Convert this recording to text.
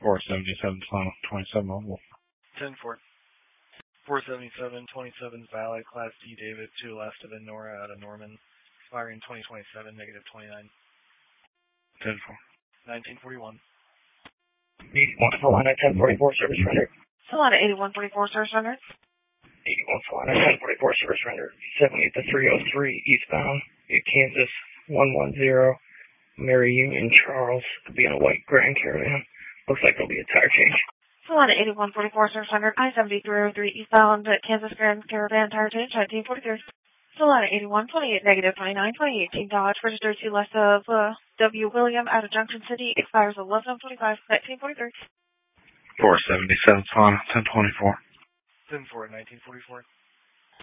477 Toronto, 27 mobile. 10-4. 477-27 valid, Class D David, to the left of the Nora out of Norman, expiring 2027, -29. 10-4. 1941. 81 Solana 1044 service rendered. Solana 8144 service rendered. 81 Solana 1044 service rendered. 78 to 303 eastbound, Kansas 110, Mary Union, Charles. Could be in a white Grand Caravan. Looks like there'll be a tire change. Solana 8144 service rendered. I-7303 eastbound at Kansas Grand Caravan tire change 1943. Solana 8128 -29 2018 Dodge registered to left of W. William out of Junction City, expires 11/25 1943. 477 Solana, 1024. 10-4, 1944.